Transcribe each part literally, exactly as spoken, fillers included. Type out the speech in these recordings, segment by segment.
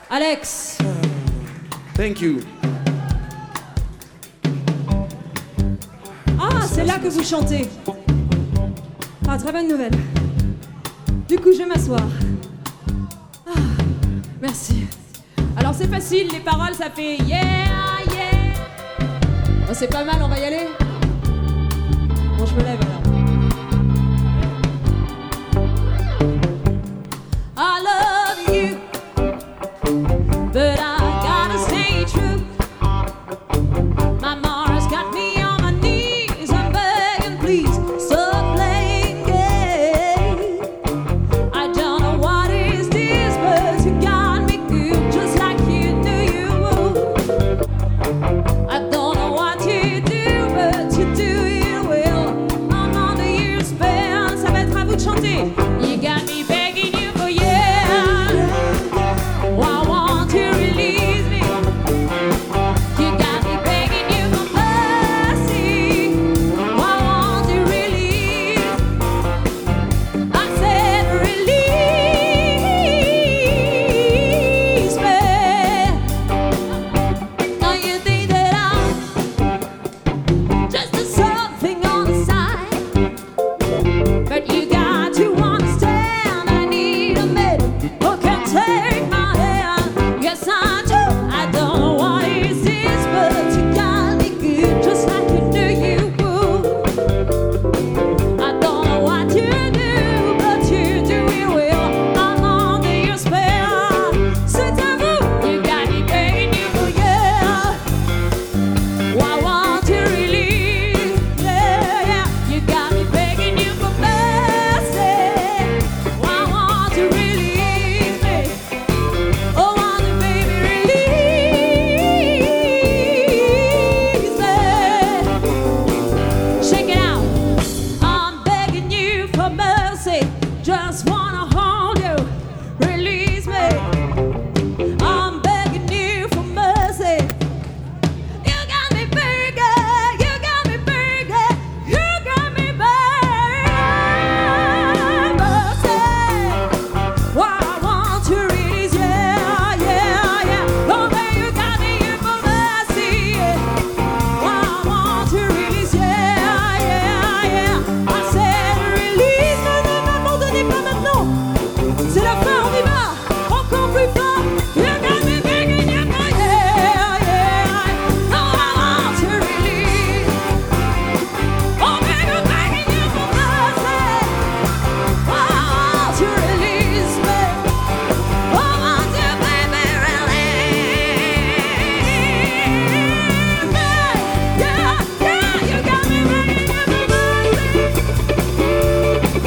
Alex. Thank you. Ah, c'est là que vous chantez. Ah, très bonne nouvelle. Du coup, je vais m'asseoir. Ah, merci. Alors, c'est facile, les paroles, ça fait yeah, yeah. Oh, c'est pas mal, on va y aller. Bon, je me lève alors. I love you, but I gotta stay true. My Mars got me on my knees, I'm begging, please stop playing games. I don't know what is this, but you got me good, just like you knew you would. I don't know what you do, but you do it well. I'm under your spell, ça va être à vous de chanter. You got me begging you for yeah. I want to release me. You got me begging you for mercy. I want to release. I said release me. Now you think that I'm just a something on the side, but you got to understand I need a man who can take my hand. Yes, I do. I don't know what is this, but you got me good, just like you knew you would. I don't know what you do, but you do it well. I'm under your spell. C'est à vous. You got me begging you for yeah. I want to release. Yeah, yeah. You got me begging you for mercy. I want to release me. Oh, want to baby release me. Shake it out. I'm begging you for mercy. Just wanna hold you. Release me. I'm begging you for mercy. You got me begging. You got me begging. You got me begging. Mercy. Why I want to release, yeah, yeah, yeah. Oh, baby, you got me here for mercy. Why I want to release, yeah, yeah, yeah. I said release, mais ne m'abandonnez pas maintenant. C'est la fin, on y va. Encore plus fort. You got me begging you for yeah, yeah. Oh, I want to release. Oh, baby, begging you for mercy. I want to release me. I want to baby release me. Yeah, yeah, you got me begging you for mercy.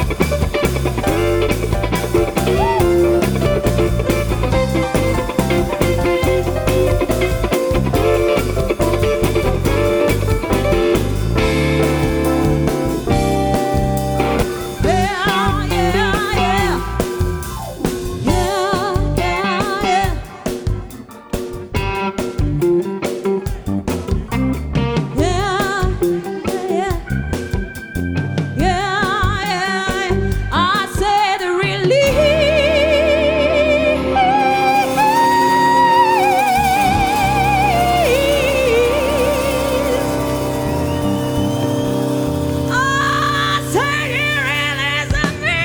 Yeah, yeah, yeah. Yeah, yeah, yeah. Yeah, yeah. Yeah, yeah. I said release. I said release me.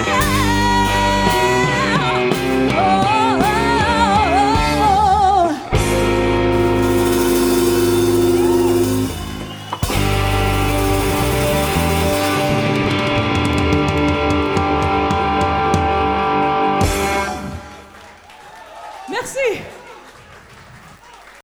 Oh, oh, oh. Merci.